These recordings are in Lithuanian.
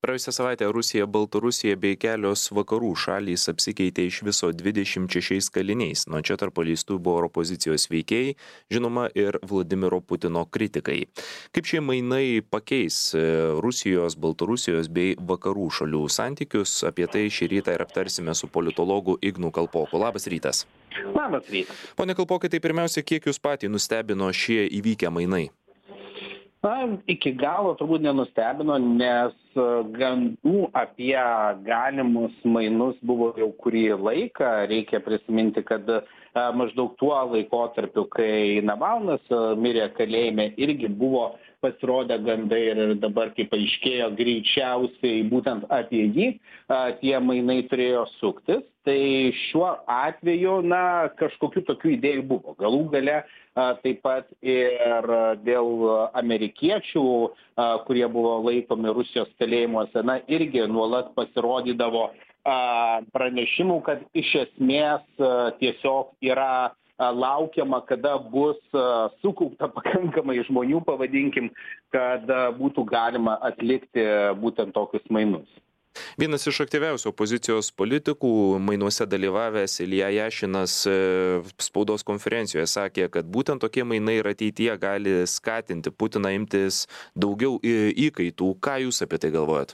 Praėjusią savaitę Rusija, Baltarusija bei kelios vakarų šalys apsikeitė iš viso 26 kaliniais. Nuo čia tarp paleistų buvo ir opozicijos veikėjai, žinoma, ir Vladimiro Putino kritikai. Kaip šie mainai pakeis Rusijos, Baltarusijos bei vakarų šalių santykius, apie tai šį rytą ir aptarsime su politologu Ignu Kalpoku. Labas rytas. Labas rytas. Pone Kalpokai, tai pirmiausia, kiek jūs patį nustebino šie įvykę mainai? Iki galo turbūt nenustebino, nes gandų apie galimus mainus buvo jau kurį laiką. Reikia prisiminti, kad maždaug tuo laikotarpiu, kai Navalnas mirė kalėjime, irgi buvo pasirodę gandai ir dabar, kaip aiškėjo, greičiausiai būtent apie jį tie mainai turėjo suktis. Tai šiuo atveju, kažkokių tokių idėjų buvo. Galų gale taip pat ir dėl amerikiečių, kurie buvo laikomi Rusijos kalėjimuose, irgi nuolat pasirodydavo pranešimų, kad iš esmės tiesiog yra laukiama, kada bus sukaupta pakankamai žmonių, pavadinkim, kad būtų galima atlikti būtent tokius mainus. Vienas iš aktyviausių opozicijos politikų mainuose dalyvavęs Ilja Jašinas spaudos konferencijoje sakė, kad būtent tokie mainai ir ateityje gali skatinti Putiną imtis daugiau įkaitų. Ką jūs apie tai galvojat?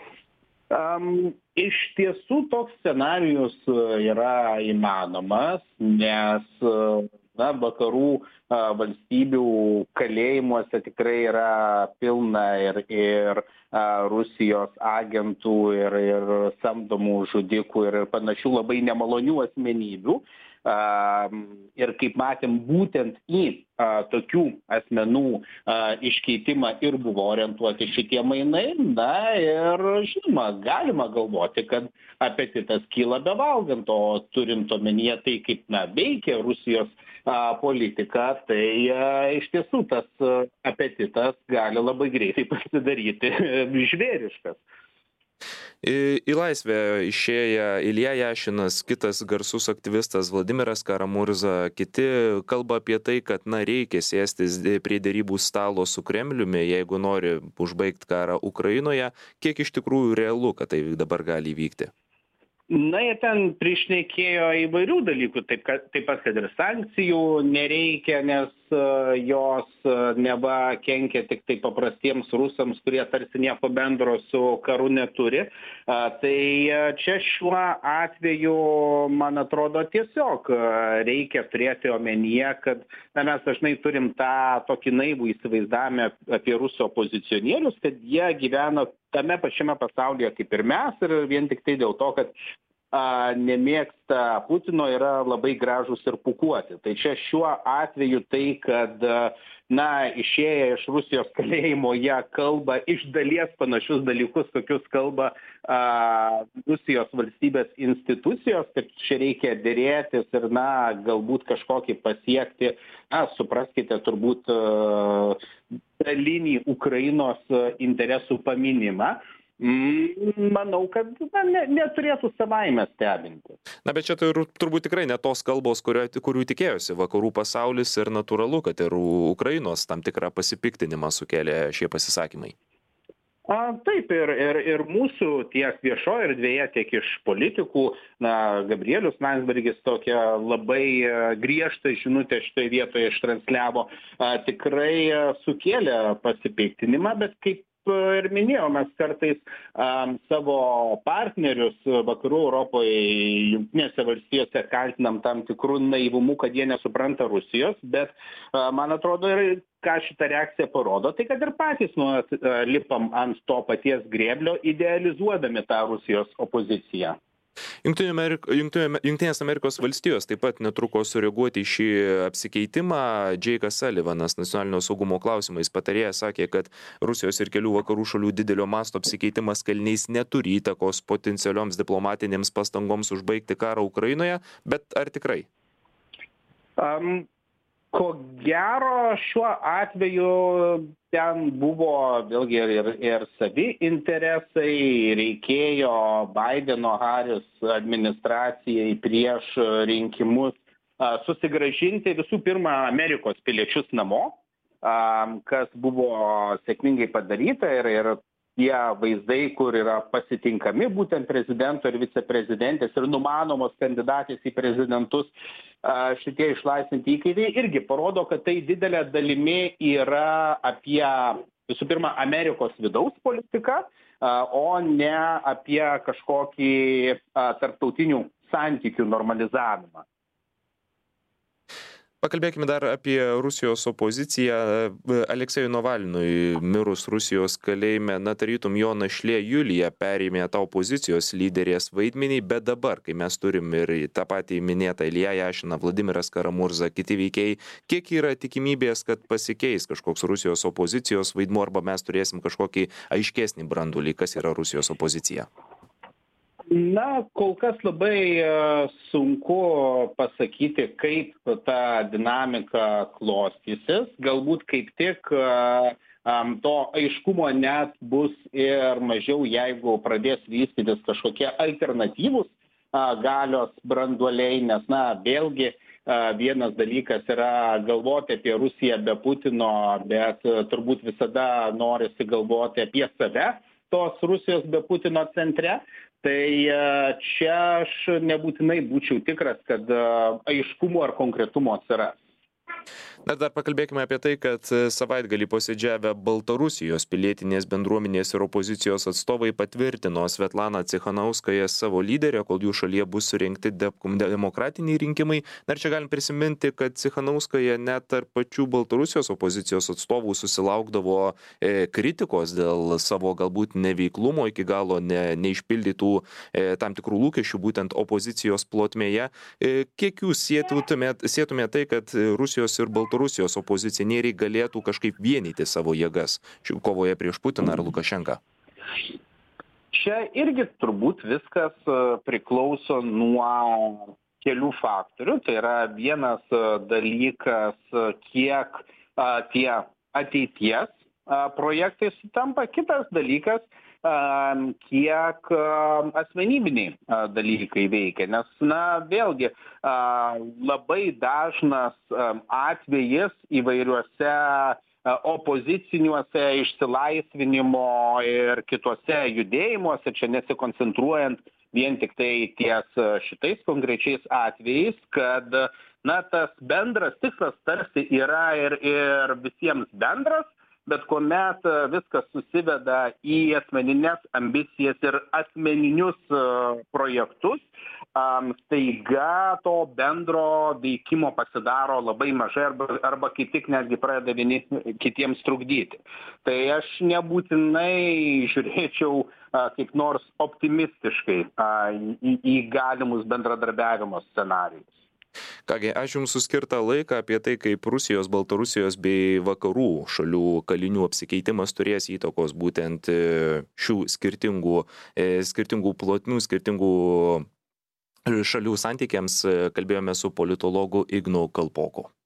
Iš tiesų toks scenarijus yra įmanomas, nes vakarų valstybių kalėjimuose tikrai yra pilna ir Rusijos agentų ir samdomų žudikų ir panašių labai nemalonių asmenybių. Ir kaip matėm, būtent į tokių asmenų iškeitimą ir buvo orientuoti šitie mainai. Ir žinoma, galima galvoti, kad apetitas kyla bevalgant, o turint omenyje tai, kaip veikia Rusijos politika, tai iš tiesų tas apetitas gali labai greitai pasidaryti žvėriškas. Į laisvę išėję Ilja Jašinas, kitas garsus aktyvistas Vladimiras Karamurza, kiti kalba apie tai, kad reikia sėstis prie derybų stalo su Kremliumi, jeigu nori užbaigti karą Ukrainoje. Kiek iš tikrųjų realu, kad tai dabar gali įvykti? Jie ten prišnekėjo įvairių dalykų, taip pat, kad ir sankcijų nereikia, nes jos neva kenkia tik tai paprastiems rusams, kurie tarsi nieko bendro su karu neturi. Tai čia šiuo atveju, man atrodo, tiesiog reikia turėti omenyje, kad mes dažnai turim tą tokį naivų įsivaizdavimą apie rusų opozicionierius, kad jie gyvena tame pačiame pasaulyje kaip ir mes ir vien tik tai dėl to, kad nemėgsta Putino, yra labai gražus ir pūkuoti. Tai čia šiuo atveju tai, kad išėję iš Rusijos kalėjimo, jie kalba iš dalies panašius dalykus, kokius kalba Rusijos valstybės institucijos, kad čia reikia dėrėtis ir galbūt kažkokį pasiekti, supraskite, turbūt dalinį Ukrainos interesų paminimą. Manau, kad neturėtų savaime stebinti. Bet čia tai turbūt tikrai ne tos kalbos, kurių tikėjosi vakarų pasaulis ir natūralu, kad ir Ukrainos tam tikrą pasipiktinimą sukėlė šie pasisakymai. Taip, ir mūsų tiek viešoje erdvėje, tiek iš politikų, Gabrielius Landsbergis tokią labai griežtą žinutę šitoje vietoje ištransliavo, tikrai sukėlė pasipiktinimą, bet kaip ir minėjau, mes kartais savo partnerius vakarų Europoje, Jungtinėse valstijose kaltinam tam tikrų naivumu, kad jie nesupranta Rusijos, bet man atrodo ir ką šita reakcija parodo, tai kad ir patys lipam ant to paties grėblio, idealizuodami tą Rusijos opoziciją. Jungtinės Amerikos valstijos taip pat netruko sureaguoti į šį apsikeitimą. Džeikas Sullivanas, nacionalinio saugumo klausimais patarėjas, sakė, kad Rusijos ir kelių vakarų šalių didelio masto apsikeitimas kaliniais neturi įtakos potencialioms diplomatinėms pastangoms užbaigti karą Ukrainoje, bet ar tikrai? Ko gero šiuo atveju ten buvo vėlgi ir savi interesai, reikėjo Baideno-Haris administracijai prieš rinkimus susigrąžinti visų pirma Amerikos piliečius namo, kas buvo sėkmingai padaryta ir tie vaizdai, kur yra pasitinkami būtent prezidento ir viceprezidentės ir numanomos kandidatės į prezidentus šitie išlaisvinti įkaitai, irgi parodo, kad tai didelė dalimi yra apie, visų pirma, Amerikos vidaus politiką, o ne apie kažkokį tarptautinių santykių normalizavimą. Pakalbėkime dar apie Rusijos opoziciją. Aleksejui Navalnui mirus Rusijos kalėjime, tarytum jo našlė Julija perėmė tą opozicijos lyderės vaidmenį, bet dabar, kai mes turim ir tą patį minėtą Ilją Jašiną, Vladimiras Karamurza, kiti veikėjai, kiek yra tikimybės, kad pasikeis kažkoks Rusijos opozicijos vaidmuo arba mes turėsim kažkokį aiškesnį brandulį, kas yra Rusijos opozicija? Na, kol kas labai sunku pasakyti, kaip ta dinamika klostysis. Galbūt kaip tik to aiškumo net bus ir mažiau, jeigu pradės vystytis kažkokie alternatyvūs galios branduoliai, nes, vėlgi vienas dalykas yra galvoti apie Rusiją be Putino, bet turbūt visada norisi galvoti apie save, tos Rusijos be Putino centre. Tai čia aš nebūtinai būčiau tikras, kad aiškumo ar konkretumo atsiras. Dar pakalbėkime apie tai, kad savaitgalį posėdžiavę Baltarusijos pilietinės bendruomenės ir opozicijos atstovai patvirtino Svetlaną Cichanouskają savo lyderę, kol jų šalyje bus surinkti demokratiniai rinkimai. Dar čia galim prisiminti, kad Cichanouskaja net tarp pačių Baltarusijos opozicijos atstovų susilaukdavo kritikos dėl savo galbūt neveiklumo, iki galo neišpildytų tam tikrų lūkesčių būtent opozicijos plotmėje. Kiek jūs sietumėte tai, kad Rusijos ir Baltarusijos opozicionieriai galėtų kažkaip vienyti savo jėgas kovoje prieš Putiną ar Lukašenką? Čia irgi turbūt viskas priklauso nuo kelių faktorių. Tai yra vienas dalykas, kiek tie ateities projektai sutampa, kitas dalykas, kiek asmenybiniai dalykai veikia. Nes, vėlgi, labai dažnas atvejis įvairiuose opoziciniuose išsilaisvinimo ir kituose judėjimuose, čia nesikoncentruojant vien tik tai ties šitais konkrečiais atvejais, kad tas bendras tikslas tarsi yra ir visiems bendras, bet kuomet viskas susiveda į asmenines ambicijas ir asmeninius projektus, staiga to bendro veikimo pasidaro labai mažai arba kaip tik netgi pradeda vieni kitiems trukdyti. Tai aš nebūtinai žiūrėčiau kaip nors optimistiškai į galimus bendradarbiavimo scenarijus. Kągi, ačiū Jums už skirtą laiką apie tai, kaip Rusijos, Baltarusijos bei vakarų šalių kalinių apsikeitimas turės įtakos būtent šių skirtingų plotmių, skirtingų šalių santykiams. Kalbėjome su politologu Ignu Kalpoku.